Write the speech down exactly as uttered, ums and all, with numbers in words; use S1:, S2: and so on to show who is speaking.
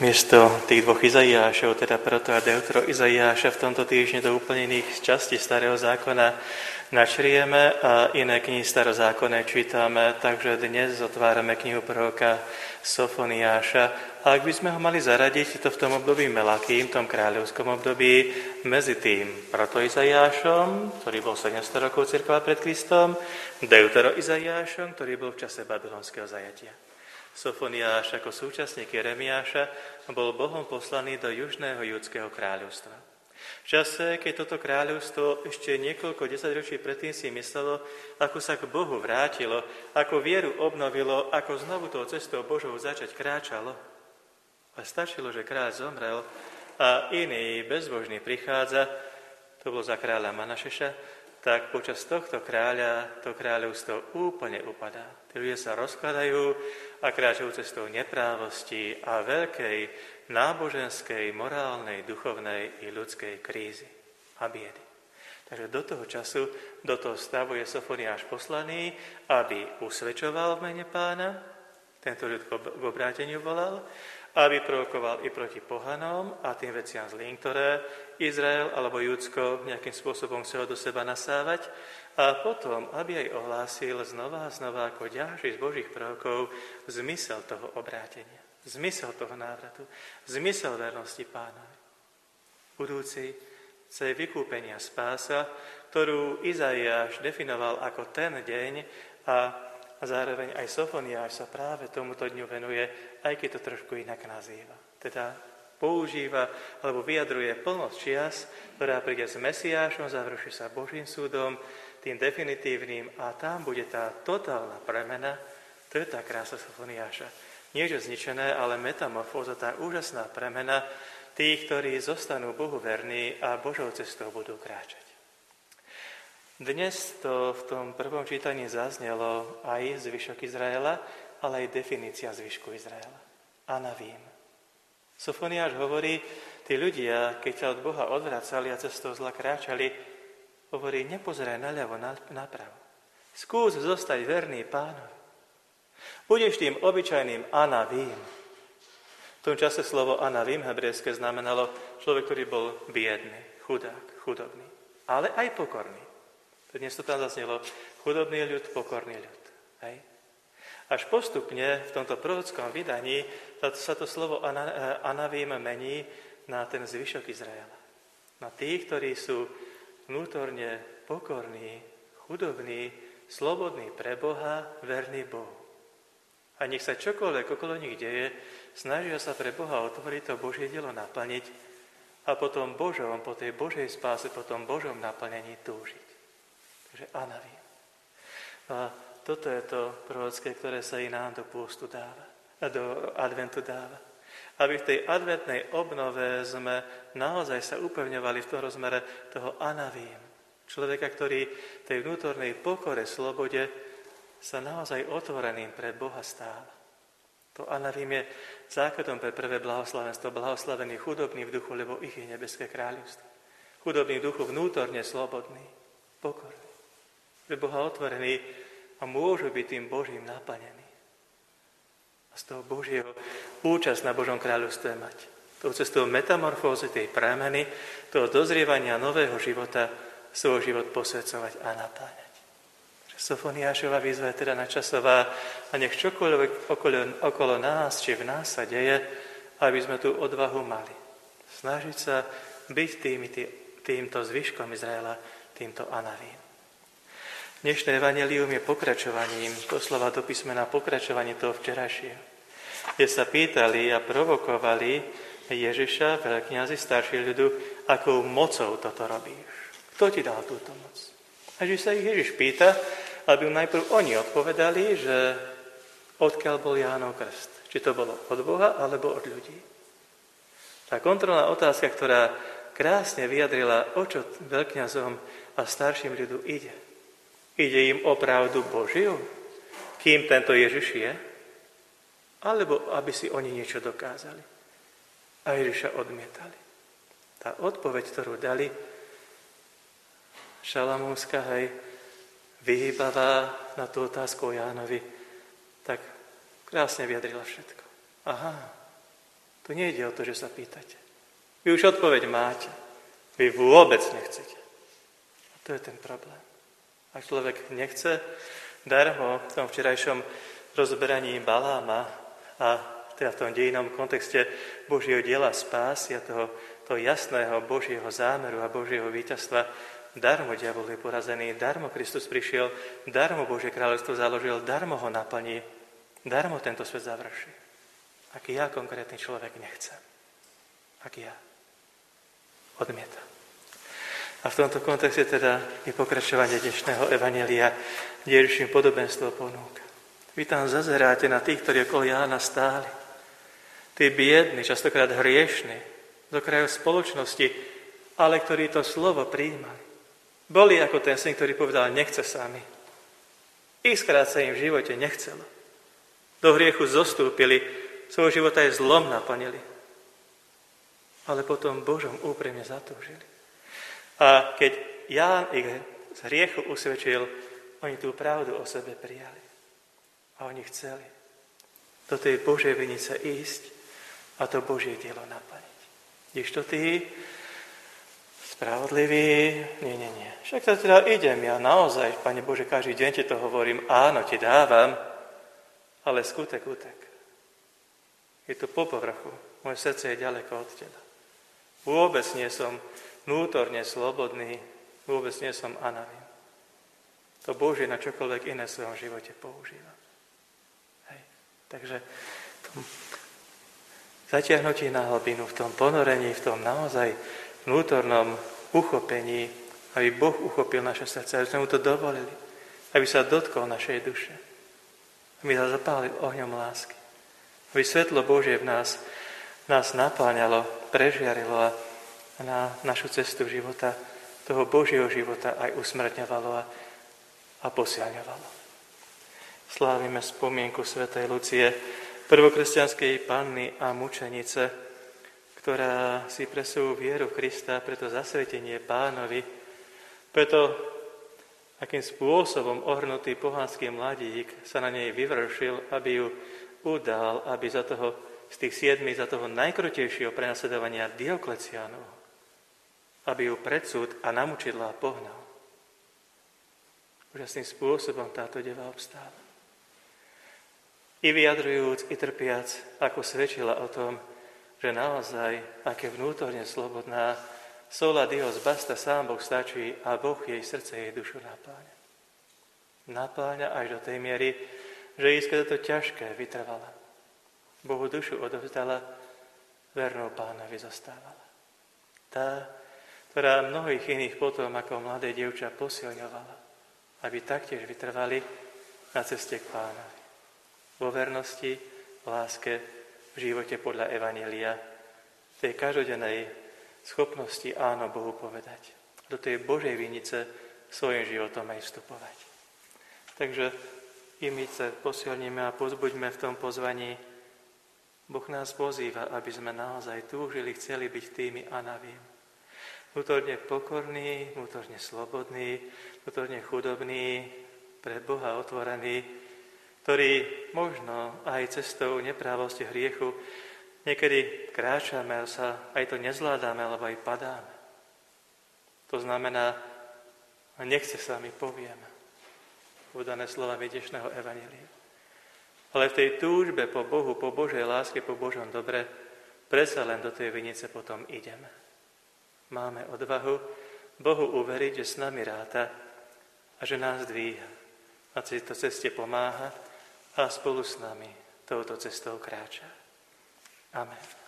S1: Miesto tých dvoch Izaiášov, teda proto a deutero Izaiáša v tomto týždni do úplne iných častí Starého zákona načrieme a iné knihy Starozákonné čítame, takže dnes otvárame knihu proroka Sofoniáša. A ak by sme ho mali zaradiť, to v tom období Melakým, v tom kráľovskom období, medzi tým proto Izaiášom, ktorý bol sedemsto rokov cirkva pred Kristom, deutero Izaiášom, ktorý bol v čase babylonského zajatia. Sofoniáš ako súčasník Jeremiáša bol Bohom poslaný do južného judského kráľovstva. V čase, keď toto kráľovstvo ešte niekoľko desaťročí predtým si myslelo, ako sa k Bohu vrátilo, ako vieru obnovilo, ako znovu tou cestou Božou začať kráčalo. A stačilo, že kráľ zomrel a iný bezbožný prichádza, to bol za kráľa Manašeša, tak počas tohto kráľa to kráľovstvo úplne upadá. Tí ľudia sa rozkladajú a kráčajú cestou neprávosti a veľkej náboženskej, morálnej, duchovnej i ľudskej krízy a biedy. Takže do toho času, do toho stavu je Sofoniáš poslaný, aby usvedčoval v mene Pána, tento ľud k obráteniu volal, aby prorokoval i proti pohanom a tým veciam zlým, ktoré Izrael alebo Judsko nejakým spôsobom chcelo do seba nasávať, a potom, aby aj ohlásil znova a znova ako ďalší z Božích prorokov zmysel toho obrátenia, zmysel toho návratu, zmysel vernosti Pánovi. Budúci cej vykúpenia spása, ktorú Izaiáš definoval ako ten deň, a A zároveň aj Sofoniáš sa práve tomuto dňu venuje, aj keď to trošku inak nazýva. Teda používa alebo vyjadruje plnosť čias, ktorá príde s Mesiášom, završí sa Božím súdom, tým definitívnym, a tam bude tá totálna premena. To je tá krása Sofoniáša. Nie že zničené, ale metamorfóza, tá úžasná premena tých, ktorí zostanú Bohu verní a Božou cestou budú kráčať. Dnes to v tom prvom čítaní zaznelo aj zvyšok Izraela, ale aj definícia zvyšku Izraela. Anavím. Sofoniáš hovorí, tí ľudia, keď sa od Boha odvracali a cestou zla kráčali, hovorí, nepozeraj naľavo, napravo. Skús zostať verný Pánovi. Budeš tým obyčajným anavím. V tom čase slovo anavím hebrejské znamenalo človek, ktorý bol biedný, chudák, chudobný, ale aj pokorný. Dnes to tam zaznelo, chudobný ľud, pokorný ľud. Hej? Až postupne v tomto prorockom vydaní sa to slovo anavím mení na ten zvyšok Izraela. Na tých, ktorí sú vnútorne pokorní, chudobní, slobodní pre Boha, verní Bohu. A nech sa čokoľvek okolo nich deje, snažia sa pre Boha otvoriť to Božie dielo naplniť a potom Božom, po tej Božej spáse, po tom Božom naplnení túžiť. Takže anavím. A toto je to prorocké, ktoré sa i nám do pôstu dáva, do adventu dáva. Aby v tej adventnej obnove sme naozaj sa upevňovali v tom rozmere toho anavím. Človeka, ktorý v tej vnútornej pokore, slobode sa naozaj otvoreným pre Boha stáva. To anavím je základom pre prvé blahoslavenstvo. Blahoslavení chudobní v duchu, lebo ich je nebeské kráľovstvo. Chudobní v duchu, vnútorne slobodní, pokorní. Pre Boha otvorení a môžu byť tým Božím naplnení. A z toho Božieho účasť na Božom kráľovstve mať. Tou cestou metamorfózy, tej premeny, toho dozrievania nového života, svoj život posvedzovať a napáňať. Sofoniášova výzva je teda načasová a nech čokoľvek okolo, okolo nás, či v nás sa deje, aby sme tú odvahu mali. Snažiť sa byť tými, tý, týmto zvyškom Izraela, týmto anavím. Dnešné evanjelium je pokračovaním, doslova do písmena pokračovanie toho včerajšieho, kde sa pýtali a provokovali Ježiša, veľkňazi, starší ľudu, akou mocou toto robíš. Kto ti dal túto moc? A že sa ich Ježiš pýta, aby mu najprv oni odpovedali, že odkiaľ bol Jánov krst. Či to bolo od Boha, alebo od ľudí. Tá kontrolná otázka, ktorá krásne vyjadrila, o čo veľkňazom a starším ľudu ide. Ide im o pravdu Božiu, kým tento Ježiš je, alebo aby si oni niečo dokázali. A Ježiša odmietali. Tá odpoveď, ktorú dali, šalamúnska, hej, vyhýbavá na tú otázku o Jánovi, tak krásne vyjadrila všetko. Aha, Tu nejde o to, že sa pýtate. Vy už odpoveď máte. Vy vôbec nechcete. A to je ten problém. Ak človek nechce, darmo v tom včerajšom rozberaní Baláma a teda v tom dejinom kontexte Božieho diela spásy a toho, toho jasného Božieho zámeru a Božieho víťazstva, darmo diabol je porazený, darmo Kristus prišiel, darmo Božie kráľovstvo založil, darmo ho naplní, darmo tento svet završí. Ak ja konkrétny človek nechcem. Ak ja. Odmieta. A v tomto kontexte teda je pokračovanie dnešného evanjelia, kde Ježiš im podobenstvo ponúka. Vy tam zazeráte na tých, ktorí okolo Jána stáli. Tí biední, častokrát hriešní, do krajov spoločnosti, ale ktorí to slovo prijímali. Boli ako ten syn, ktorý povedal, nechce sami. Xkrát sa im v živote nechcelo. Do hriechu zostúpili, svojho života aj zlom naplnili. Ale potom Božom úprimne zatúžili. A keď Ján ich z hriechu usvedčil, oni tú pravdu o sebe prijali. A oni chceli do tej Božej vinice ísť a to Božie dielo naplniť. Kdežto ty, spravodlivý, nie, nie, nie. Však to teda idem, ja naozaj, Pane Bože, každý deň ti to hovorím, áno, ti dávam, ale skutek, utek. Je to po povrchu, moje srdce je ďaleko od teba. Vôbec nie som vnútorne slobodný, vôbec nie som anavím. To Božie na čokoľvek iné v svojom živote používam. Hej. Takže v tom zatiahnutí na hlbinu, v tom ponorení, v tom naozaj vnútornom uchopení, aby Boh uchopil naše srdce, aby sme mu to dovolili, aby sa dotkol našej duše, aby sa zapálil ohňom lásky, aby svetlo Božie v nás, nás napáňalo, prežiarilo a na našu cestu života, toho Božieho života aj usmrtňovalo a, a posilňovalo. Slávime spomienku svätej Lucie, prvokresťanskej panny a mučenice, ktorá si pre svoju vieru Krista, preto zasvetenie Pánovi, preto akým spôsobom ohrnutý pohanský mladík sa na nej vyvršil, aby ju udal, aby za toho, z tých siedmých, za toho najkrutejšieho prenasledovania Diokleciánovho, aby ju pred súd a na mučidlá pohnal. Úžasným spôsobom táto deva obstáva. I vyjadrujúc, i trpiac, ako svedčila o tom, že naozaj, aké vnútorne slobodná, sola Dios basta, sám Boh stačí a Boh jej srdce, jej dušu napáňa. Napáňa až do tej miery, že jej skrze to ťažké vytrvala. Bohu dušu odovzdala, vernou Pánovi zostávala. Tá, ktorá mnohých iných potom ako mladé dievča posilňovala, aby taktiež vytrvali na ceste k Pánovi. Vo vernosti, v láske, v živote podľa Evanjelia, tej každodennej schopnosti áno Bohu povedať. Do tej Božej vinice svojim životom aj vstupovať. Takže i my sa posilníme a pozbuďme v tom pozvaní. Boh nás pozýva, aby sme naozaj túžili, chceli byť tými anavím. Vnútorne pokorní, vnútorne slobodní, vnútorne chudobní, pre Boha otvorení, ktorí možno aj cestou neprávosti hriechu niekedy kráčame a sa aj to nezvládame, alebo aj padáme. To znamená, nechce sa mi povieme, udané slova dnešného evanjelia. Ale v tej túžbe po Bohu, po Božej láske, po Božom dobre, predsa len do tej vinice potom ideme. Máme odvahu Bohu uveriť, že s nami ráta a že nás dvíha. Na tejto ceste pomáha a spolu s nami touto cestou kráča. Amen.